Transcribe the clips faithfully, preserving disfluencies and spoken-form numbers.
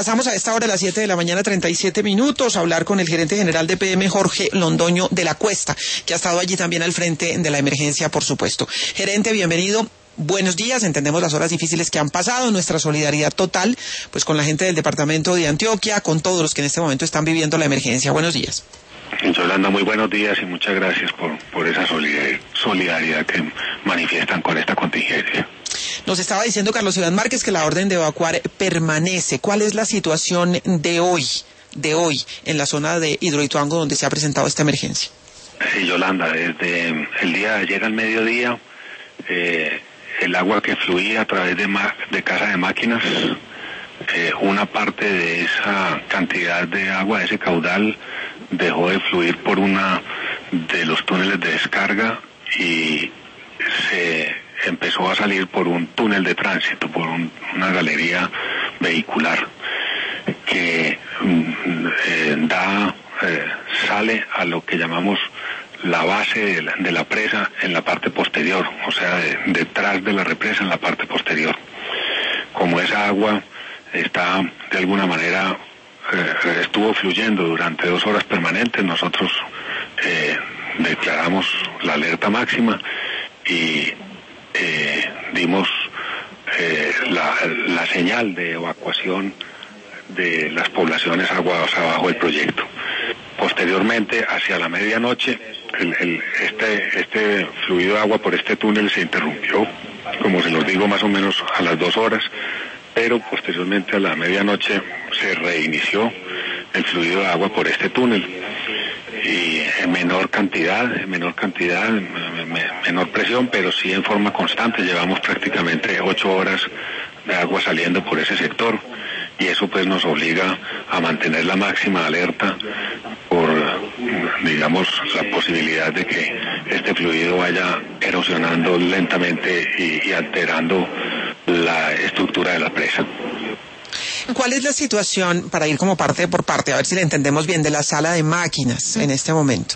Pasamos a esta hora de las siete de la mañana, treinta y siete minutos, a hablar con el gerente general de P M, Jorge Londoño de la Cuesta, que ha estado allí también al frente de la emergencia, por supuesto. Gerente, bienvenido. Buenos días, entendemos las horas difíciles que han pasado, nuestra solidaridad total, pues con la gente del departamento de Antioquia, con todos los que en este momento están viviendo la emergencia. Buenos días. Yolanda, muy buenos días y muchas gracias por, por esa solidaridad que manifiestan con esta contingencia. Nos estaba diciendo Carlos Iván Márquez que la orden de evacuar permanece. ¿Cuál es la situación de hoy, de hoy, en la zona de Hidroituango donde se ha presentado esta emergencia? Sí, Yolanda, desde el día de ayer al mediodía, eh, el agua que fluía a través de, de Casa de Máquinas, eh, una parte de esa cantidad de agua, de ese caudal, dejó de fluir por una de los túneles de descarga y se empezó a salir por un túnel de tránsito, por un, una galería vehicular que eh, da eh, sale a lo que llamamos la base de la, de la presa en la parte posterior, o sea, de, detrás de la represa en la parte posterior. Como esa agua está de alguna manera eh, estuvo fluyendo durante dos horas permanentes, nosotros eh, declaramos la alerta máxima y eh, dimos eh, la, la señal de evacuación de las poblaciones aguas abajo del proyecto. Posteriormente, hacia la medianoche, el, el, este, este fluido de agua por este túnel se interrumpió, como se los digo, más o menos a las dos horas, pero posteriormente a la medianoche se reinició el fluido de agua por este túnel y en menor cantidad, en menor cantidad, menor presión, pero sí en forma constante. Llevamos prácticamente ocho horas de agua saliendo por ese sector y eso pues nos obliga a mantener la máxima alerta por, digamos, la posibilidad de que este fluido vaya erosionando lentamente y, y alterando la estructura de la presa. ¿Cuál es la situación, para ir como parte por parte, a ver si la entendemos bien, de la sala de máquinas en este momento?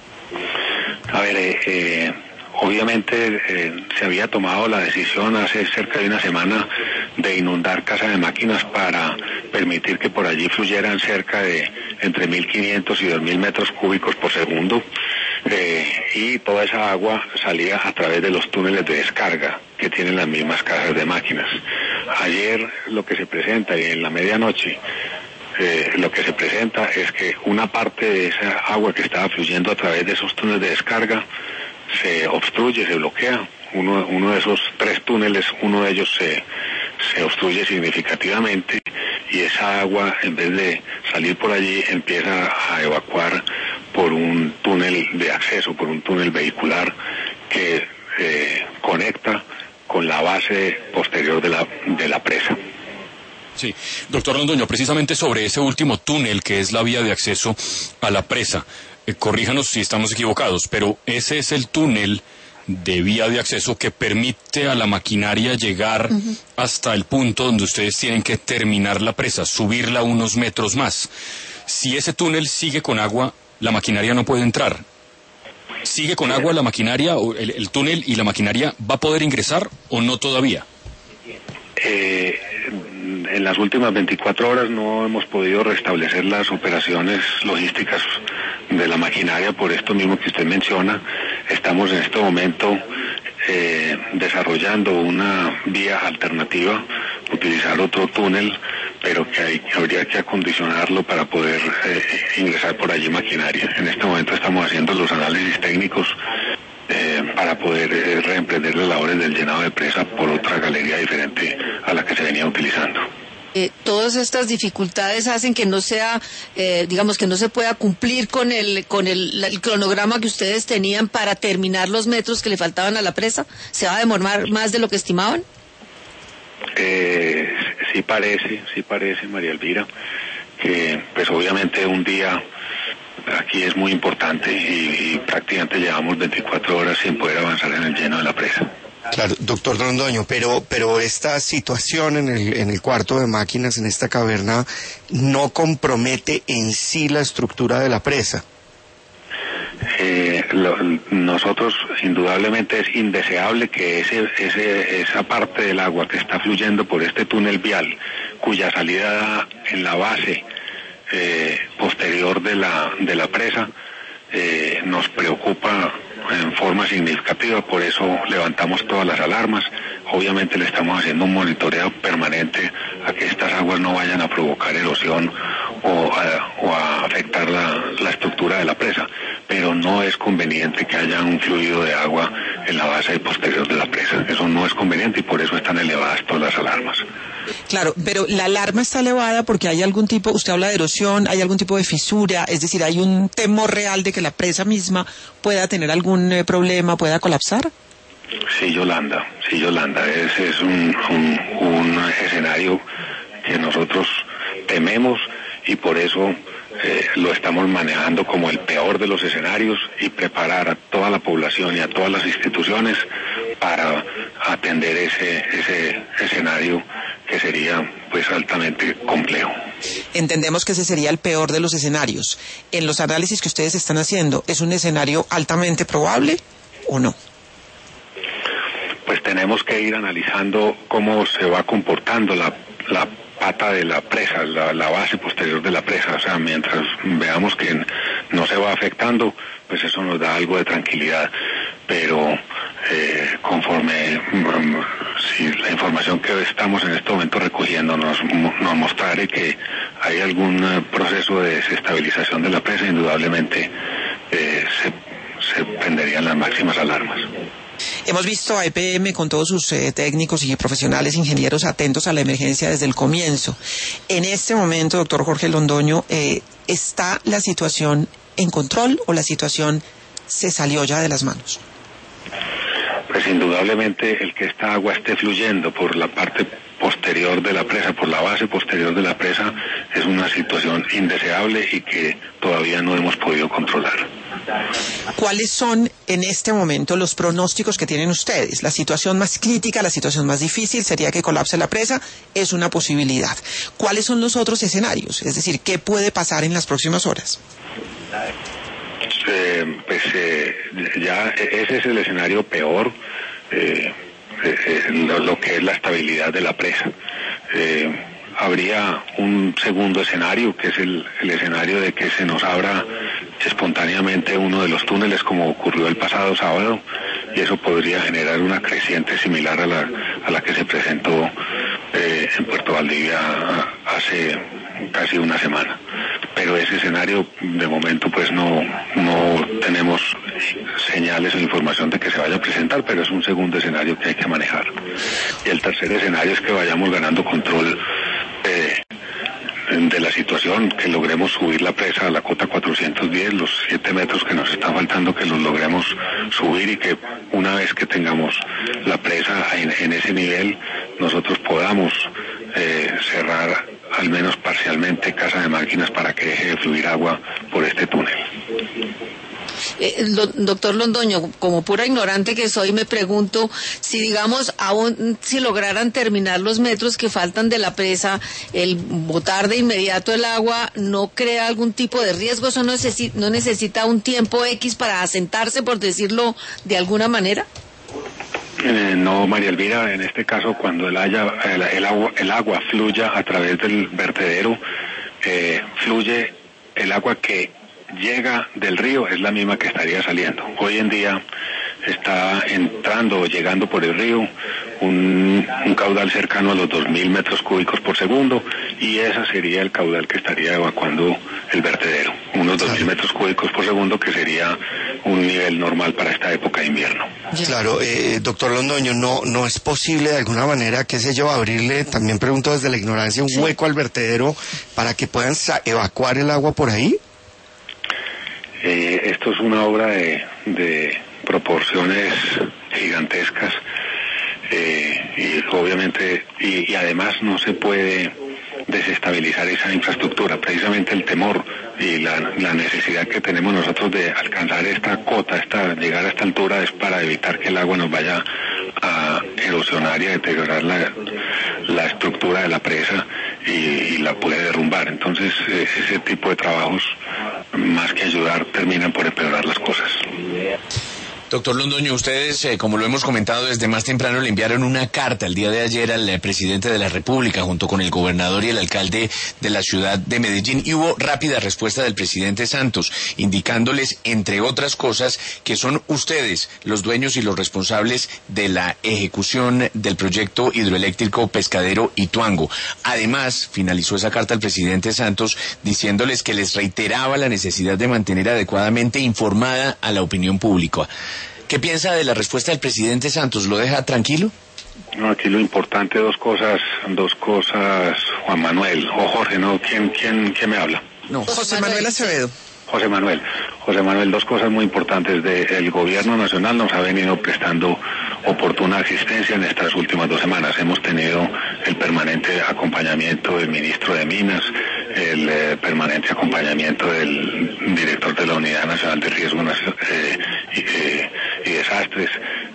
A ver, eh, eh, obviamente eh, se había tomado la decisión hace cerca de una semana de inundar Casa de Máquinas para permitir que por allí fluyeran cerca de entre mil quinientos y dos mil metros cúbicos por segundo. Eh, y toda esa agua salía a través de los túneles de descarga que tienen las mismas casas de máquinas. Ayer lo que se presenta y en la medianoche eh, lo que se presenta es que una parte de esa agua que estaba fluyendo a través de esos túneles de descarga se obstruye, se bloquea. Uno, uno de esos tres túneles, uno de ellos se, se obstruye significativamente y esa agua, en vez de salir por allí, empieza a evacuar por un túnel de acceso, por un túnel vehicular que eh, conecta con la base posterior de la, de la presa. Sí, doctor Londoño, precisamente sobre ese último túnel que es la vía de acceso a la presa, eh, corríjanos si estamos equivocados, pero ese es el túnel de vía de acceso que permite a la maquinaria llegar uh-huh. hasta el punto donde ustedes tienen que terminar la presa, subirla unos metros más. Si ese túnel sigue con agua, la maquinaria no puede entrar. ¿Sigue con agua la maquinaria, o el, el túnel y la maquinaria va a poder ingresar o no todavía? Eh, en las últimas veinticuatro horas no hemos podido restablecer las operaciones logísticas de la maquinaria por esto mismo que usted menciona. Estamos en este momento eh, desarrollando una vía alternativa, utilizar otro túnel, pero que hay, habría que acondicionarlo para poder eh, ingresar por allí maquinaria. En este momento estamos haciendo los análisis técnicos eh, para poder eh, reemprender las labores del llenado de presa por otra galería diferente a la que se venía utilizando. Eh, todas estas dificultades hacen que no sea, eh, digamos, que no se pueda cumplir con el con el, el cronograma que ustedes tenían para terminar los metros que le faltaban a la presa. ¿Se va a demorar más de lo que estimaban? Eh, sí parece, sí parece, María Elvira, que pues obviamente un día aquí es muy importante y, y prácticamente llevamos veinticuatro horas sin poder avanzar en el lleno de la presa. Claro, doctor Londoño, pero pero esta situación en el en el cuarto de máquinas, en esta caverna, no compromete en sí la estructura de la presa. Eh, lo, nosotros indudablemente es indeseable que ese, ese esa parte del agua que está fluyendo por este túnel vial, cuya salida da en la base eh, posterior de la, de la presa, eh, nos preocupa en forma significativa, por eso levantamos todas las alarmas. Obviamente le estamos haciendo un monitoreo permanente a que estas aguas no vayan a provocar erosión o a, o a afectar la, la estructura de la presa, pero no es conveniente que haya un fluido de agua en la base posterior de la presa. Eso no es conveniente y por eso están elevadas todas las alarmas. Claro, pero la alarma está elevada porque hay algún tipo, usted habla de erosión, hay algún tipo de fisura, es decir, hay un temor real de que la presa misma pueda tener algún eh, problema, pueda colapsar. Sí, Yolanda, sí, Yolanda, ese es un, un, un escenario que nosotros tememos y por eso eh, lo estamos manejando como el peor de los escenarios y preparar a toda la población y a todas las instituciones para atender ese, ese escenario que sería pues altamente complejo. Entendemos que ese sería el peor de los escenarios. En los análisis que ustedes están haciendo, ¿es un escenario altamente probable o no? Pues tenemos que ir analizando cómo se va comportando la, la pata de la presa, la, la base posterior de la presa. O sea, mientras veamos que no se va afectando, pues eso nos da algo de tranquilidad. Pero eh, conforme um, si la información que estamos en este momento recogiendo nos, nos mostrare que hay algún uh, proceso de desestabilización de la presa, indudablemente eh, se, se prenderían las máximas alarmas. Hemos visto a E P M con todos sus eh, técnicos y profesionales, ingenieros atentos a la emergencia desde el comienzo. En este momento, doctor Jorge Londoño, eh, ¿está la situación en control o la situación se salió ya de las manos? Pues indudablemente el que esta agua esté fluyendo por la parte posterior de la presa, por la base posterior de la presa, es una situación indeseable y que todavía no hemos podido controlar. ¿Cuáles son en este momento los pronósticos que tienen ustedes? La situación más crítica, la situación más difícil sería que colapse la presa, es una posibilidad. ¿Cuáles son los otros escenarios? Es decir, ¿qué puede pasar en las próximas horas? Eh, pues eh, ya ese es el escenario peor, eh, eh, lo, lo que es la estabilidad de la presa. Eh, habría un segundo escenario, que es el, el escenario de que se nos abra espontáneamente uno de los túneles, como ocurrió el pasado sábado, y eso podría generar una creciente similar a la, a la que se presentó eh, en Puerto Valdivia hace casi una semana. Pero ese escenario, de momento, pues no, no tenemos señales o información de que se vaya a presentar, pero es un segundo escenario que hay que manejar. Y el tercer escenario es que vayamos ganando control eh, de la situación, que logremos subir la presa a la cota cuatrocientos diez, los siete metros que nos están faltando, que los logremos subir y que una vez que tengamos la presa en, en ese nivel, nosotros podamos eh, cerrar al menos parcialmente Casa de Máquinas para que deje de fluir agua por este túnel. Eh, do, doctor Londoño, como pura ignorante que soy, me pregunto si, digamos, aún si lograran terminar los metros que faltan de la presa, el botar de inmediato el agua no crea algún tipo de riesgo. ¿Eso no necesita, no necesita un tiempo X para asentarse, por decirlo de alguna manera? Eh, no, María Elvira, en este caso, cuando el, haya, el, el, agua, el agua fluya a través del vertedero, eh, fluye el agua que llega del río, es la misma que estaría saliendo. Hoy en día está entrando o llegando por el río un, un caudal cercano a los dos mil metros cúbicos por segundo, y ese sería el caudal que estaría evacuando el vertedero, unos dos mil metros cúbicos por segundo, que sería un nivel normal para esta época de invierno. Claro, eh, doctor Londoño, no, no es posible de alguna manera, qué sé yo, abrirle, también pregunto desde la ignorancia, un sí. hueco al vertedero para que puedan evacuar el agua por ahí. Eh, esto es una obra de, de proporciones gigantescas, eh, y obviamente, y, y además no se puede desestabilizar esa infraestructura. Precisamente el temor y la, la necesidad que tenemos nosotros de alcanzar esta cota, esta, llegar a esta altura, es para evitar que el agua nos vaya a erosionar y a deteriorar la, la estructura de la presa y, y la puede derrumbar. Entonces eh, ese tipo de trabajos, más que ayudar, terminan por empeorar las cosas. Doctor Londoño, ustedes, eh, como lo hemos comentado desde más temprano, le enviaron una carta el día de ayer al eh, presidente de la República, junto con el gobernador y el alcalde de la ciudad de Medellín, y hubo rápida respuesta del presidente Santos, indicándoles, entre otras cosas, que son ustedes los dueños y los responsables de la ejecución del proyecto hidroeléctrico Pescadero Ituango. Además, finalizó esa carta al presidente Santos diciéndoles que les reiteraba la necesidad de mantener adecuadamente informada a la opinión pública. ¿Qué piensa de la respuesta del presidente Santos? ¿Lo deja tranquilo? No, aquí lo importante, dos cosas, dos cosas, Juan Manuel, o Jorge, ¿no? ¿Quién, quién, quién me habla? No, José Manuel Acevedo. José Manuel. José Manuel, dos cosas muy importantes. De, el gobierno nacional nos ha venido prestando oportuna asistencia en estas últimas dos semanas. Hemos tenido el permanente acompañamiento del ministro de Minas, el eh, permanente acompañamiento del director de la Unidad Nacional de Riesgos eh, y, eh, y Desastres,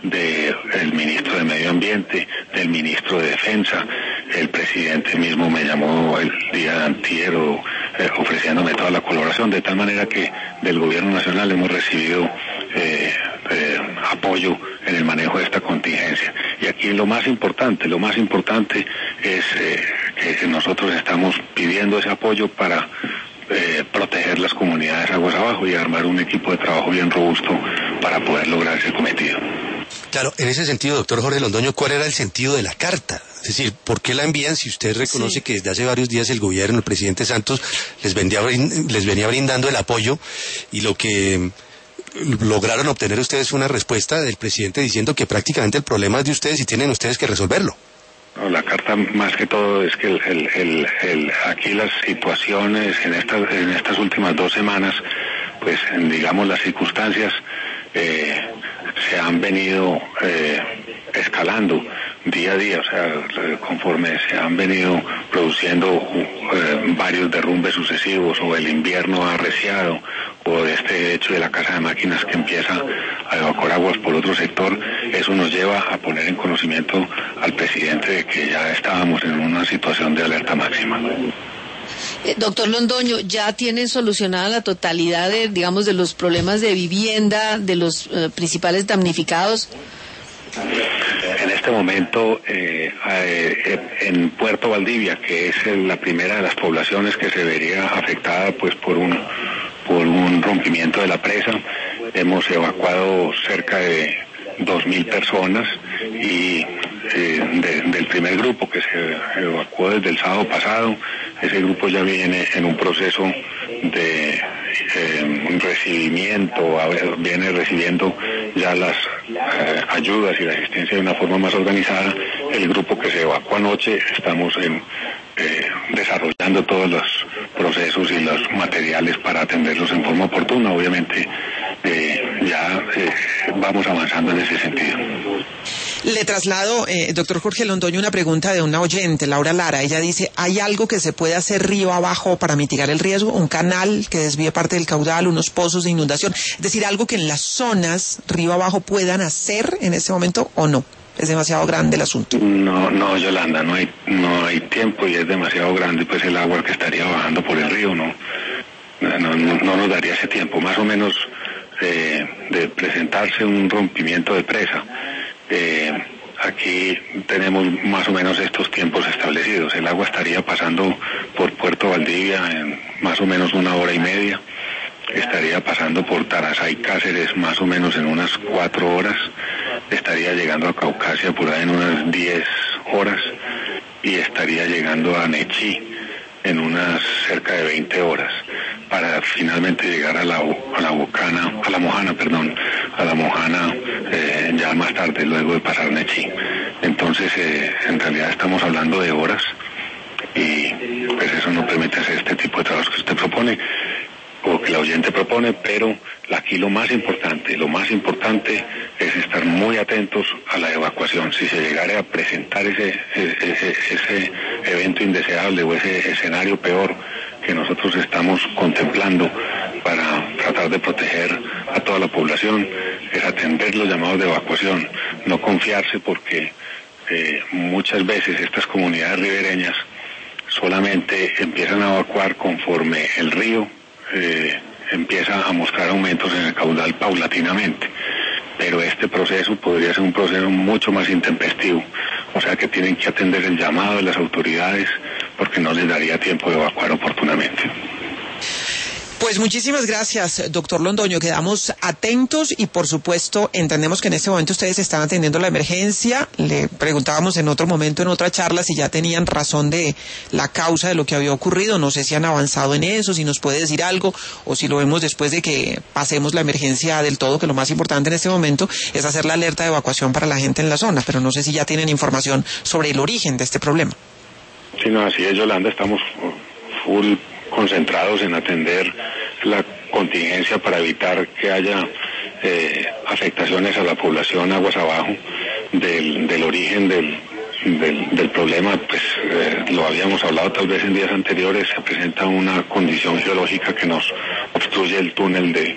del ministro de Medio Ambiente, del ministro de Defensa. El presidente mismo me llamó el día de antier eh, ofreciéndome toda la colaboración, de tal manera que del gobierno nacional hemos recibido eh, eh, apoyo en el manejo de esta contingencia. Y aquí lo más importante, lo más importante es eh, que nosotros estamos pidiendo ese apoyo para eh, proteger las comunidades aguas abajo y armar un equipo de trabajo bien robusto para poder lograr ese cometido. Claro, en ese sentido, doctor Jorge Londoño, ¿cuál era el sentido de la carta? Es decir, ¿por qué la envían si usted reconoce sí. que desde hace varios días el gobierno, el presidente Santos, les venía, les venía brindando el apoyo y lo que lograron obtener ustedes fue una respuesta del presidente diciendo que prácticamente el problema es de ustedes y tienen ustedes que resolverlo? No, la carta más que todo es que el, el, el, el, aquí las situaciones en estas, en estas últimas dos semanas, pues digamos las circunstancias eh, se han venido eh, escalando día a día, o sea, conforme se han venido produciendo eh, varios derrumbes sucesivos, o el invierno arreciado, o este hecho de la casa de máquinas que empieza a evacuar aguas por otro sector, eso nos lleva a poner en conocimiento al presidente de que ya estábamos en una situación de alerta máxima. Eh, doctor Londoño, ¿ya tienen solucionada la totalidad de, digamos, de los problemas de vivienda de los eh, principales damnificados? En este momento, eh, eh, en Puerto Valdivia, que es la primera de las poblaciones que se vería afectada pues por un por un rompimiento de la presa, hemos evacuado cerca de dos mil personas y eh, de, del primer grupo que se evacuó desde el sábado pasado, ese grupo ya viene en un proceso de eh, recibimiento, viene recibiendo ya las eh, ayudas y la asistencia de una forma más organizada. El grupo que se evacuó anoche, estamos en, eh, desarrollando todos los procesos y los materiales para atenderlos en forma oportuna. Obviamente eh, ya eh, vamos avanzando en ese sentido. Le traslado, eh, doctor Jorge Londoño, una pregunta de una oyente, Laura Lara. Ella dice, ¿hay algo que se puede hacer río abajo para mitigar el riesgo? ¿Un canal que desvíe parte del caudal, unos pozos de inundación? Es decir, algo que en las zonas río abajo puedan hacer en este momento, ¿o no? ¿Es demasiado grande el asunto? No, no, Yolanda, no hay, no hay tiempo y es demasiado grande pues el agua que estaría bajando por el río, ¿no? No, no, no nos daría ese tiempo, más o menos eh, de presentarse un rompimiento de presa. Eh, aquí tenemos más o menos estos tiempos establecidos. El agua estaría pasando por Puerto Valdivia en más o menos una hora y media. Estaría pasando por Tarazá y Cáceres más o menos en unas cuatro horas. Estaría llegando a Caucasia por ahí en unas diez horas. Y estaría llegando a Nechí en unas cerca de veinte horas, para finalmente llegar a la, a la Bocana, a la Mojana, perdón, a la Mojana eh, ya más tarde, luego de pasar Nechí. Entonces, eh, en realidad estamos hablando de horas y pues eso no permite hacer este tipo de trabajos que usted propone o que la oyente propone, pero aquí lo más importante, lo más importante es estar muy atentos a la evacuación. Si se llegara a presentar ese, ese, ese evento indeseable o ese escenario peor que nosotros estamos contemplando para tratar de proteger a toda la población, es atender los llamados de evacuación, no confiarse porque eh, muchas veces estas comunidades ribereñas solamente empiezan a evacuar conforme el río Eh, empieza a mostrar aumentos en el caudal paulatinamente. pero este proceso podría ser un proceso mucho más intempestivo, o sea que tienen que atender el llamado de las autoridades porque no les daría tiempo de evacuar oportunamente. Pues muchísimas gracias, doctor Londoño. Quedamos atentos y, por supuesto, entendemos que en este momento ustedes están atendiendo la emergencia. Le preguntábamos en otro momento, en otra charla, si ya tenían razón de la causa de lo que había ocurrido. No sé si han avanzado en eso, si nos puede decir algo, o si lo vemos después de que pasemos la emergencia del todo, que lo más importante en este momento es hacer la alerta de evacuación para la gente en la zona. Pero no sé si ya tienen información sobre el origen de este problema. Sí, no, así es, Yolanda. Estamos full concentrados en atender la contingencia para evitar que haya eh, afectaciones a la población aguas abajo del, del origen del, del, del problema. Pues eh, lo habíamos hablado tal vez en días anteriores, se presenta una condición geológica que nos obstruye el túnel de,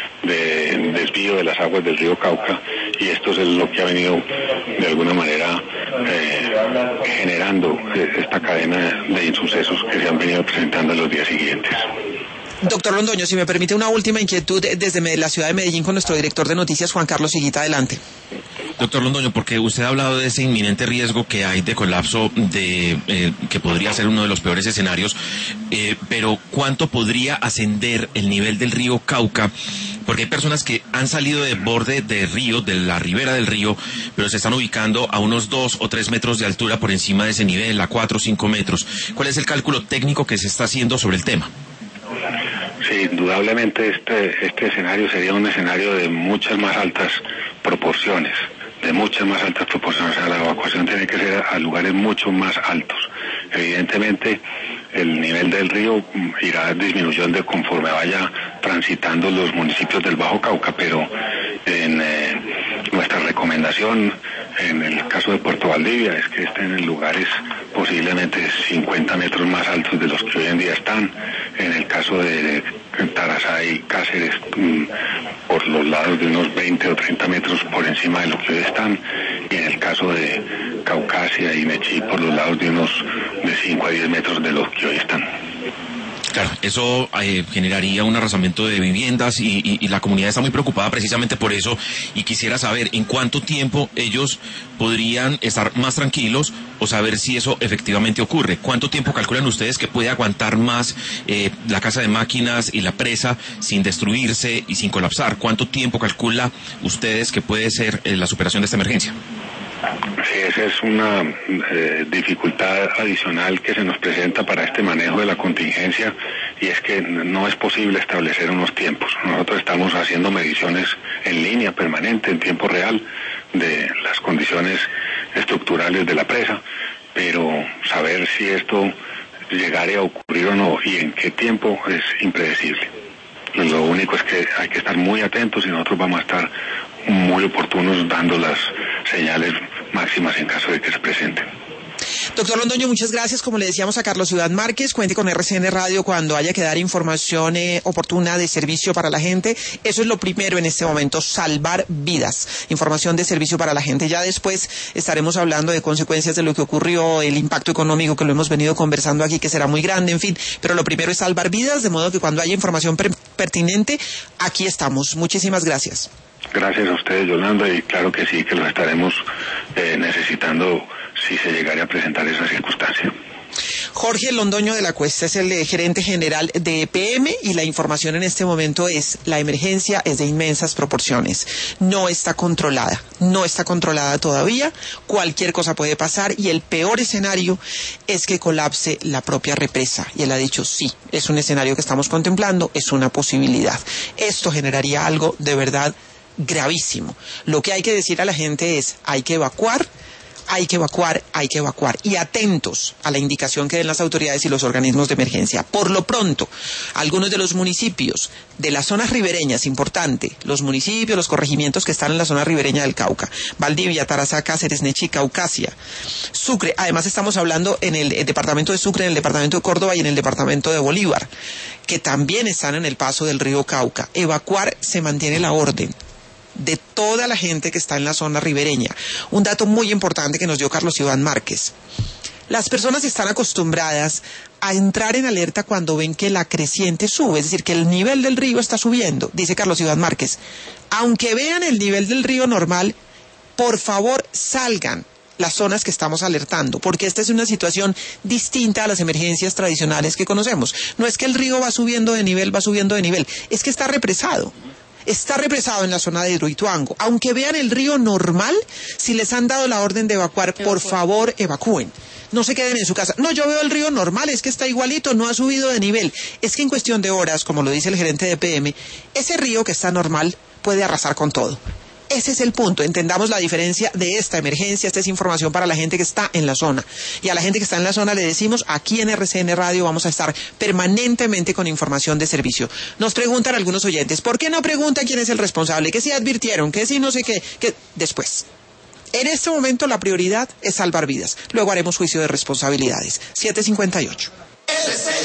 de desvío de las aguas del río Cauca, y esto es lo que ha venido de alguna manera eh, generando esta cadena de insucesos que se han venido presentando en los días siguientes. Doctor Londoño, si me permite una última inquietud desde la ciudad de Medellín con nuestro director de noticias, Juan Carlos Higuita, adelante. Doctor Londoño, porque usted ha hablado de ese inminente riesgo que hay de colapso, de eh, que podría ser uno de los peores escenarios, eh, pero ¿cuánto podría ascender el nivel del río Cauca? Porque hay personas que han salido de borde del río, de la ribera del río, pero se están ubicando a unos dos o tres metros de altura por encima de ese nivel, a cuatro o cinco metros. ¿Cuál es el cálculo técnico que se está haciendo sobre el tema? Sí, indudablemente este, este escenario sería un escenario de muchas más altas proporciones, de muchas más altas proporciones. O sea, la evacuación tiene que ser a lugares mucho más altos. Evidentemente, el nivel del río irá disminuyendo conforme vaya transitando los municipios del Bajo Cauca, pero en eh, nuestra recomendación, en el caso de Puerto Valdivia, es que estén en lugares posiblemente cincuenta metros más altos de los que hoy en día están. En el caso de Tarazá y Cáceres, por los lados de unos veinte o treinta metros por encima de lo que hoy están, y en el caso de Caucasia y Nechí, por los lados de unos de cinco a diez metros de los que hoy están. Claro, eso eh, generaría un arrasamiento de viviendas y, y, y la comunidad está muy preocupada precisamente por eso, y quisiera saber en cuánto tiempo ellos podrían estar más tranquilos o saber si eso efectivamente ocurre. ¿Cuánto tiempo calculan ustedes que puede aguantar más eh, la casa de máquinas y la presa sin destruirse y sin colapsar? ¿Cuánto tiempo calcula ustedes que puede ser eh, la superación de esta emergencia? Sí, esa es una eh, dificultad adicional que se nos presenta para este manejo de la contingencia, y es que no es posible establecer unos tiempos. Nosotros estamos haciendo mediciones en línea permanente, en tiempo real, de las condiciones estructurales de la presa, pero saber si esto llegare a ocurrir o no y en qué tiempo es impredecible. Lo único es que hay que estar muy atentos y nosotros vamos a estar muy oportunos dando las señales máximas en caso de que se presenten. Doctor Londoño, muchas gracias. Como le decíamos a Carlos Ciudad Márquez, cuente con R C N Radio cuando haya que dar información eh, oportuna de servicio para la gente. Eso es lo primero en este momento, salvar vidas. Información de servicio para la gente. Ya después estaremos hablando de consecuencias de lo que ocurrió, el impacto económico que lo hemos venido conversando aquí, que será muy grande, en fin. Pero lo primero es salvar vidas, de modo que cuando haya información pertinente, aquí estamos. Muchísimas gracias. Gracias a ustedes, Yolanda, y claro que sí, que lo estaremos eh, necesitando si se llegara a presentar esa circunstancia. Jorge Londoño de la Cuesta es el eh, gerente general de E P M, y la información en este momento es: la emergencia es de inmensas proporciones, no está controlada, no está controlada todavía, cualquier cosa puede pasar, y el peor escenario es que colapse la propia represa, y él ha dicho sí, es un escenario que estamos contemplando, es una posibilidad. Esto generaría algo de verdad gravísimo. Lo que hay que decir a la gente es: hay que evacuar, hay que evacuar, hay que evacuar, y atentos a la indicación que den las autoridades y los organismos de emergencia. Por lo pronto, algunos de los municipios de las zonas ribereñas, importante, los municipios, los corregimientos que están en la zona ribereña del Cauca, Valdivia, Tarazá, Cáceres, Nechí, Caucasia, Sucre, además estamos hablando en el, el departamento de Sucre, en el departamento de Córdoba y en el departamento de Bolívar, que también están en el paso del río Cauca. Evacuar, se mantiene la orden de toda la gente que está en la zona ribereña. Un dato muy importante que nos dio Carlos Iván Márquez: Las personas están acostumbradas a entrar en alerta cuando ven que la creciente sube, es decir, que el nivel del río está subiendo, dice Carlos Iván Márquez. Aunque vean el nivel del río normal, por favor salgan las zonas que estamos alertando, porque esta es una situación distinta a las emergencias tradicionales que conocemos. No es que el río va subiendo de nivel, va subiendo de nivel, es que está represado. Está represado en la zona de Hidroituango. Aunque vean el río normal, si les han dado la orden de evacuar, por favor evacúen. No se queden en su casa. No, yo veo el río normal, es que está igualito, no ha subido de nivel. Es que en cuestión de horas, como lo dice el gerente de P M, ese río que está normal puede arrasar con todo. Ese es el punto, entendamos la diferencia de esta emergencia. Esta es información para la gente que está en la zona. Y a la gente que está en la zona le decimos, aquí en R C N Radio vamos a estar permanentemente con información de servicio. Nos preguntan algunos oyentes, ¿por qué no preguntan quién es el responsable? Que si advirtieron, que si no sé qué, que después. En este momento la prioridad es salvar vidas. Luego haremos juicio de responsabilidades. siete cincuenta y ocho.